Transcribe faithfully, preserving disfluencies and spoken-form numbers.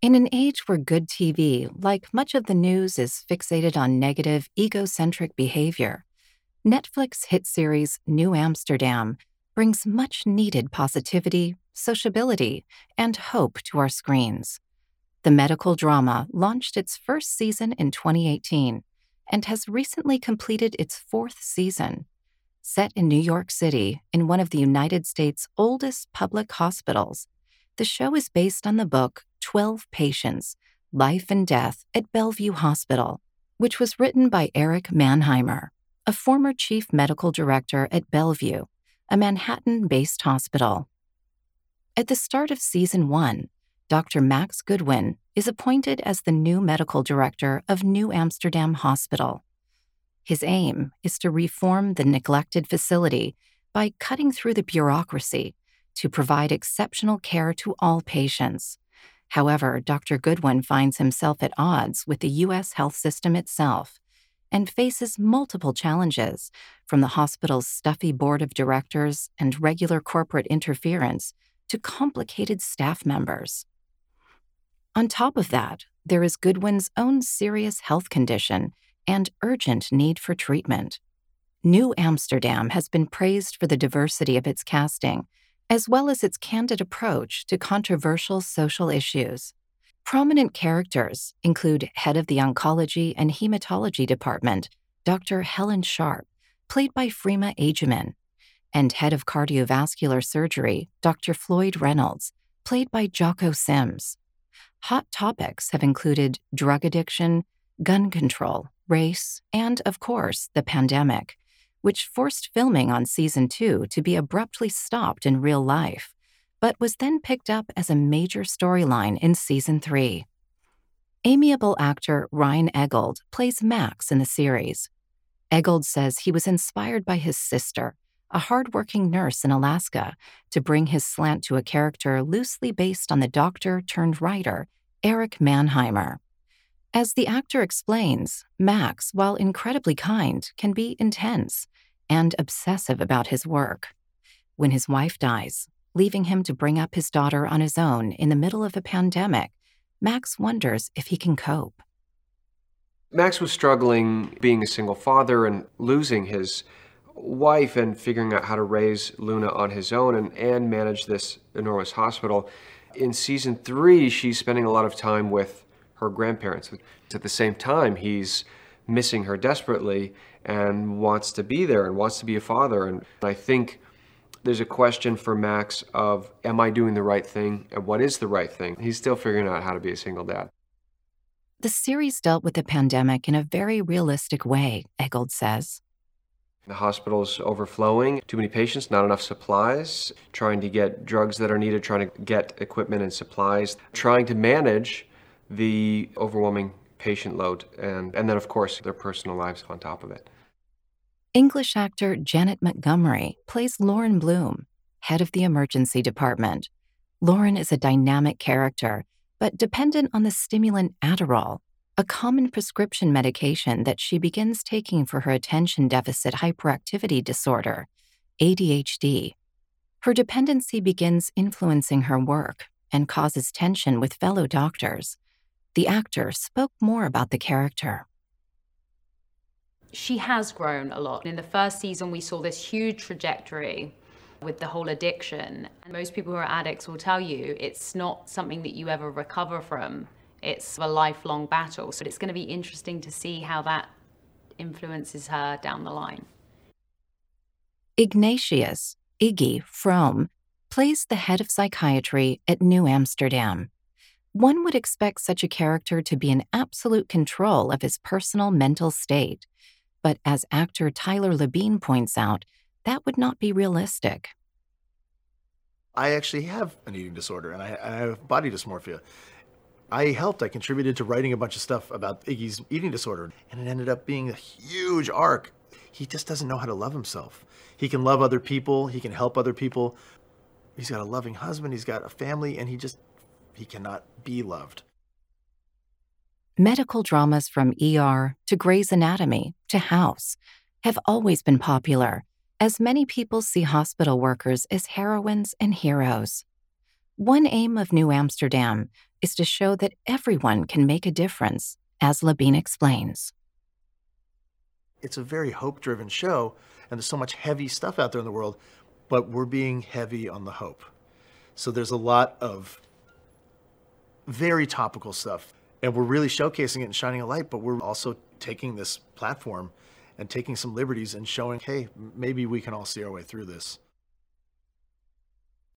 In an age where good T V, like much of the news, is fixated on negative, egocentric behavior, Netflix hit series New Amsterdam brings much-needed positivity, sociability, and hope to our screens. The medical drama launched its first season in twenty eighteen and has recently completed its fourth season. Set in New York City, in one of the United States' oldest public hospitals, the show is based on the book twelve Patients, Life and Death at Bellevue Hospital, which was written by Eric Mannheimer, a former chief medical director at Bellevue, a Manhattan-based hospital. At the start of season one, Doctor Max Goodwin is appointed as the new medical director of New Amsterdam Hospital. His aim is to reform the neglected facility by cutting through the bureaucracy to provide exceptional care to all patients. However, Doctor Goodwin finds himself at odds with the U S health system itself and faces multiple challenges, from the hospital's stuffy board of directors and regular corporate interference to complicated staff members. On top of that, there is Goodwin's own serious health condition and urgent need for treatment. New Amsterdam has been praised for the diversity of its casting, as well as its candid approach to controversial social issues. Prominent characters include head of the Oncology and Hematology Department, Doctor Helen Sharp, played by Freema Agyeman, and head of cardiovascular surgery, Doctor Floyd Reynolds, played by Jocko Sims. Hot topics have included drug addiction, gun control, race, and, of course, the pandemic, which forced filming on season two to be abruptly stopped in real life, but was then picked up as a major storyline in season three. Amiable actor Ryan Eggold plays Max in the series. Eggold says he was inspired by his sister, a hardworking nurse in Alaska, to bring his slant to a character loosely based on the doctor-turned-writer Eric Mannheimer. As the actor explains, Max, while incredibly kind, can be intense and obsessive about his work. When his wife dies, leaving him to bring up his daughter on his own in the middle of a pandemic, Max wonders if he can cope. Max was struggling being a single father and losing his wife and figuring out how to raise Luna on his own and, and manage this enormous hospital. In season three, she's spending a lot of time with her grandparents. At the same time, he's missing her desperately and wants to be there and wants to be a father. And I think there's a question for Max of, am I doing the right thing and what is the right thing? He's still figuring out how to be a single dad. The series dealt with the pandemic in a very realistic way, Eggold says. The hospital's overflowing, too many patients, not enough supplies, trying to get drugs that are needed, trying to get equipment and supplies, trying to manage the overwhelming patient load, and, and then, of course, their personal lives on top of it. English actor Janet Montgomery plays Lauren Bloom, head of the emergency department. Lauren is a dynamic character, but dependent on the stimulant Adderall, a common prescription medication that she begins taking for her attention deficit hyperactivity disorder, A D H D. Her dependency begins influencing her work and causes tension with fellow doctors. The actor spoke more about the character. She has grown a lot. In the first season, we saw this huge trajectory with the whole addiction. And most people who are addicts will tell you it's not something that you ever recover from. It's a lifelong battle. So it's going to be interesting to see how that influences her down the line. Ignatius, Iggy Frome, plays the head of psychiatry at New Amsterdam. One would expect such a character to be in absolute control of his personal mental state. But as actor Tyler Labine points out, that would not be realistic. I actually have an eating disorder, and I, I have body dysmorphia. I helped, I contributed to writing a bunch of stuff about Iggy's eating disorder, and it ended up being a huge arc. He just doesn't know how to love himself. He can love other people, he can help other people. He's got a loving husband, he's got a family, and he just, he cannot be loved. Medical dramas from E R to Grey's Anatomy to House have always been popular, as many people see hospital workers as heroines and heroes. One aim of New Amsterdam is to show that everyone can make a difference, as Labine explains. It's a very hope-driven show, and there's so much heavy stuff out there in the world, but we're being heavy on the hope. So there's a lot of very topical stuff, and we're really showcasing it and shining a light, but we're also taking this platform and taking some liberties and showing, hey, maybe we can all see our way through this.